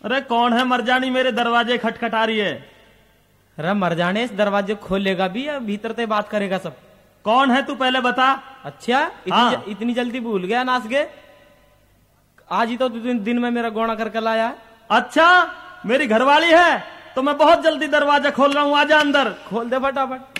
अरे कौन है मरजानी मेरे दरवाजे खटखटा रही है? अरे मरजाने इस दरवाजे खोलेगा भी या भीतर से बात करेगा सब? कौन है तू पहले बता। अच्छा हाँ। इतनी जल्दी भूल गया नास के? आज ही तो दिन में मेरा गोना करके लाया है। अच्छा मेरी घरवाली है तो मैं बहुत जल्दी दरवाजा खोल रहा हूँ, आजा अंदर। खोल दे फटाफट।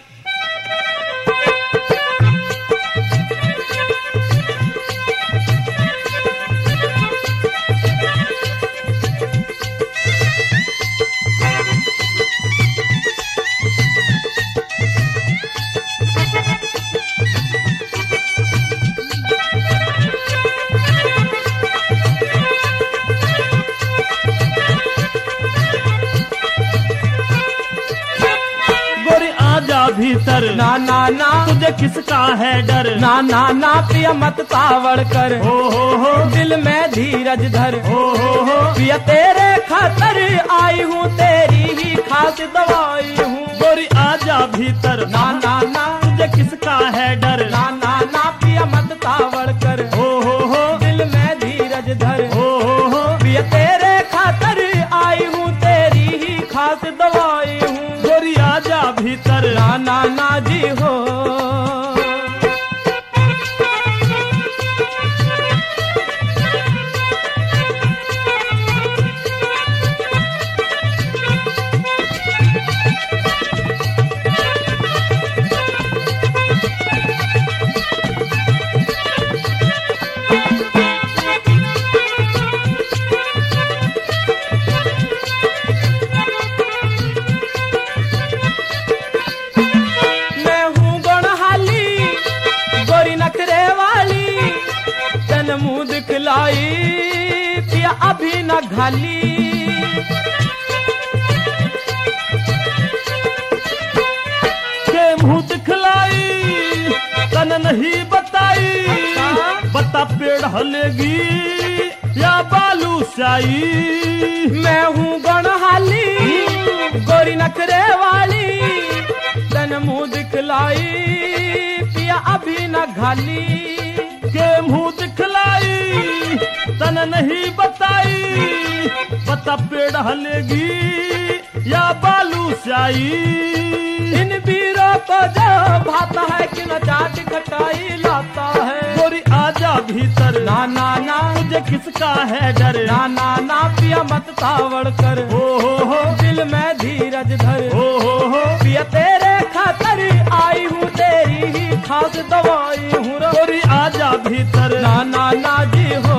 भीतर ना ना ना तुझे किसका है डर? ना ना ना पिया मत तावड़ कर। हो दिल में धीरज धर। हो पिया तेरे खातर आई हूँ, तेरी ही खास दवाई हूँ। गोरी आजा भीतर। ना ना ना तुझे किसका है डर? ना ना ना पिया मत तावड़ कर। हो दिल में धीरज धर। हो पिया तेरे खातर आई हूँ, तेरी ही खास दवाई हूँ। गोरी आजा भीतर। ना ना ना जी हो। मुंह दिखलाई पिया अभी न घाली। के मुंह दिखलाई तन नहीं बताई, बता पेड़ हलेगी या बालू स्याई। मैं हूँ गणहाली गोरी नखरे वाली, तन मुंह दिखलाई पिया अभी न घाली। के मुंह दिखलाई तन नहीं बताई, बता पेड़ हलेगी या बालू स्याई। इन वीरों को जो भाता है कि न चाट खटाई लाता है। गोरी आजा भीतर। ना ना ना तुझे किसका है डर? ना ना ना पिया मत तावड़ कर। हो दिल में धीरज धर। हो पिया तेरे खातर आई हूँ, तेरी ही खास दवाई हूँ। गोरी आजा भीतर। ना ना ना जी हो।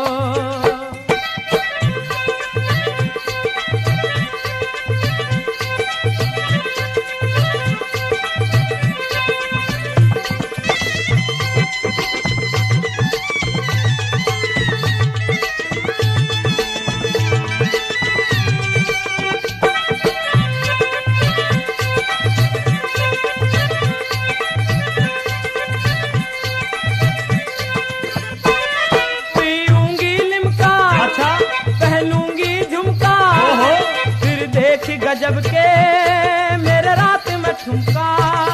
गजब के मेरे रात में ठुमका।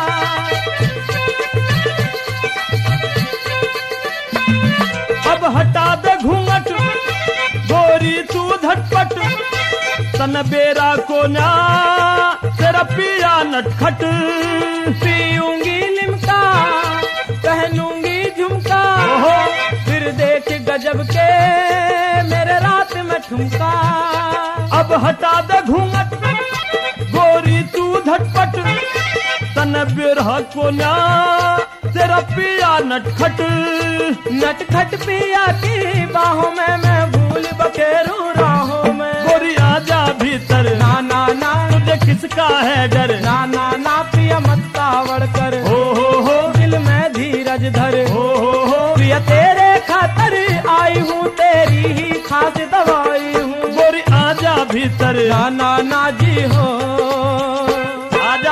अब हटा दे घूंघट गोरी तू झटपट, तन बेरा को ना तेरा पिया नटखट। पीऊंगी लिमका पहनूंगी झुमका, फिर देख गजब के मेरे रात में ठुमका। अब हटा दे घूंघट गोरी तू झटपट, तन बिरह को ना तेरा पिया नटखट। नटखट पिया की बाहों में मैं भूल बखेरू राहों में। गोरी आजा भीतर। ना ना ना तुझे किसका है डर? ना ना ना पिया मत तावड़ कर। हो दिल में धीरज धर। हो पिया तेरे खातर आई हूँ, तेरी ही खास दवाई हूँ। गोरी आजा भीतर। ना ना ना जी हो। आजा।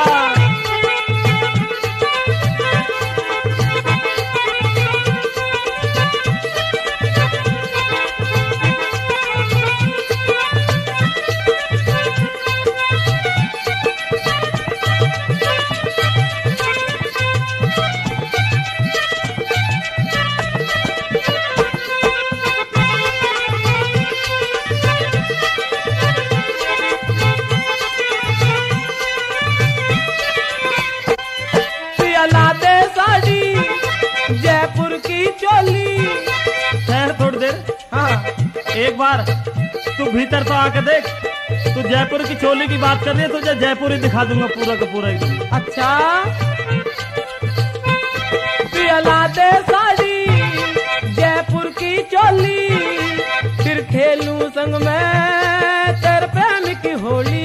एक बार तू भीतर तो आके देख। तू जयपुर की चोली की बात कर रही है, तुझे जयपुर ही दिखा दूंगा पूरा का पूरा एकदम। अच्छा पियला दे साड़ी जयपुर की चोली, फिर खेलूं संग में तेरे प्रेम की होली।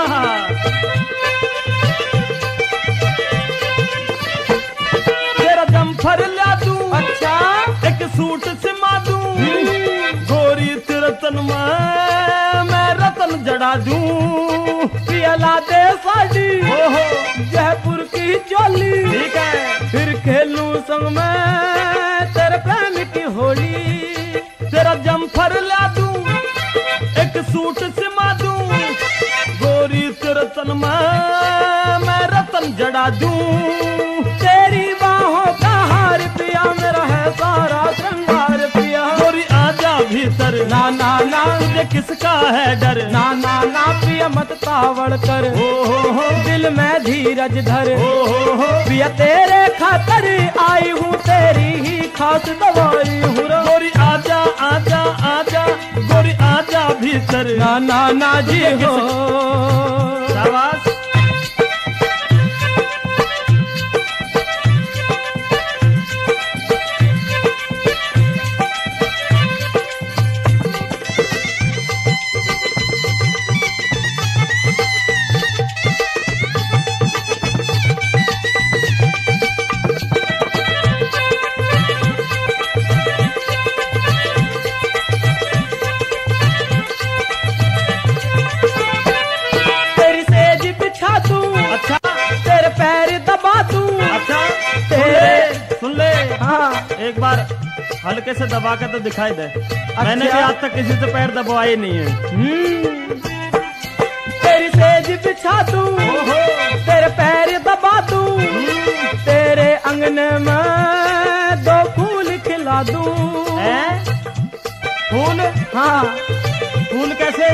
तेरा जम्फर ला दूं, अच्छा एक सूट सिमा दूं, गोरी तेरे तन में मैं रतन जड़ा दूं। पियला दे साड़ी जयपुर की चोली, ठीक है, फिर खेलूं संग में तेरे प्रेम की होली। तेरा जम्फर ला दूं, एक सूट सिमा दूं, गोरी तेरे तन में मैं रतन जड़ा दूं। तेरी बाहों का हार पिया मेरा है सारा श्रृंगार पिया। गोरी आजा भीतर, ना ना ना तुझे किसका है डर। ना ना ना पिया मत तावड़ कर, हो दिल में धीरज धर। हो पिया तेरे खातर आई हूँ, तेरी ही खास दवाई हूँ। गोरी आजा आजा आजा, गोरी आजा भीतर। ना ना ना जी हो शाबाश। एक बार हल्के से दबा के तो दिखाई दे। मैंने भी आज तक किसी से पैर दबाए नहीं है। तेरी सेज बिछा दूं, तेरे पैर दबा दूं, तेरे अंगने में 2 फूल खिला दूं। फूल? हाँ। फूल कैसे?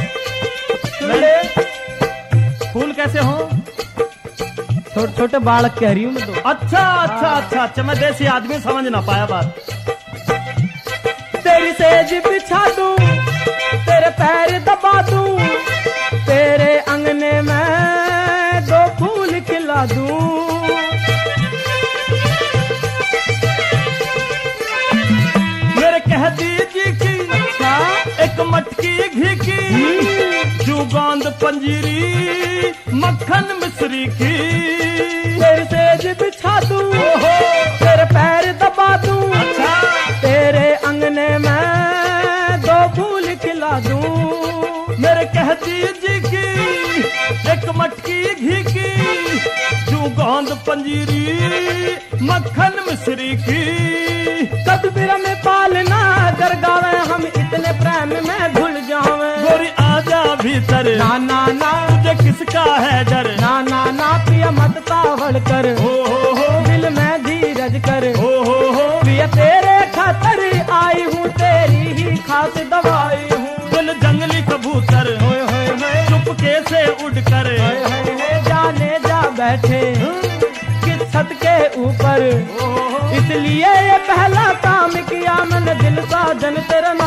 फूल कैसे हो? छोटे छोटे बालक कह रही हूँ मैं तो। अच्छा अच्छा अच्छा अच्छा, मैं देसी आदमी समझ ना पाया बात। तेरी सेज बिछा दूं, तेरे पैर दबा दूं, तेरे अंगने में 2 फूल खिला दूं। मेरे कह दीजिए कि एक मटकी घी की, जुगांद पंजीरी मक्खन मिश्री की। तेरी सेज बिछा दूं, तेरे पैर दबा दूं, तेरे अंगने में 2 फूल खिला दूं। मेरे कह दीजिए कि एक मटकी घी की, जुगांद पंजीरी मक्खन मिश्री की। तदबीर में पालना कर गावे, हम इतने प्रेम में भूल जावे। गोरी आजा भीतर, ना ना ना तुझे किसका है डर। ना ना ना पिया मत तावड़ कर, हो दिल में धीरज कर। हो पिया तेरे खातर आई हूँ, तेरी ही खास दवाई हूँ। दिल जंगली कबूतर चुपके से उड़कर जाने जा बैठे किस छत के ऊपर। इसलिए ये पहला काम किया मैंने, दिल साजन तेरा